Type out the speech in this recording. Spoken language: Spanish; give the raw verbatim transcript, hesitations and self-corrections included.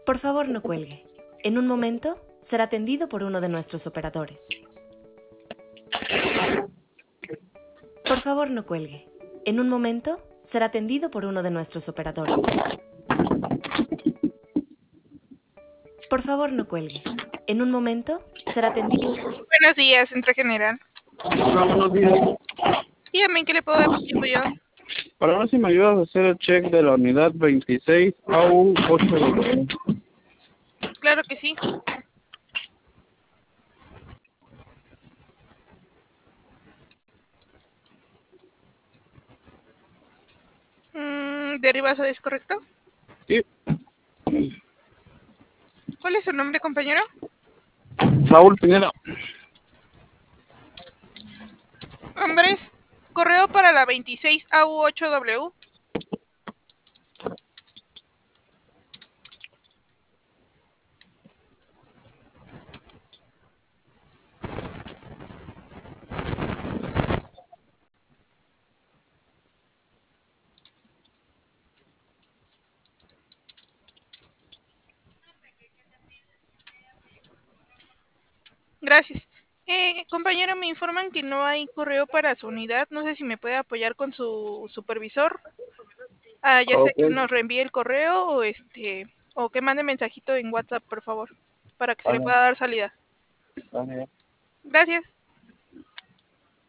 Por favor, no cuelgue. En un momento será atendido por uno de nuestros operadores. Por favor, no cuelgue. En un momento será atendido por uno de nuestros operadores. Por favor, no cuelgue. En un momento será atendido. Buenos días, Centro General. Hola, buenos días. Dígame en qué le puedo apoyar. Para ver si me ayudas a hacer el check de la unidad veintiséis A U ocho W. Claro que sí. Mm, ¿Derivas es correcto? Sí. ¿Cuál es su nombre, compañero? Saúl Pineda. Andrés, correo para la veintiséis A U ocho W. Gracias. Eh, compañero, me informan que no hay correo para su unidad. No sé si me puede apoyar con su supervisor. Ah, ya sea que Ok. nos reenvíe el correo o este o que mande mensajito en WhatsApp, por favor, para que se le Vale. pueda dar salida. Vale. Gracias.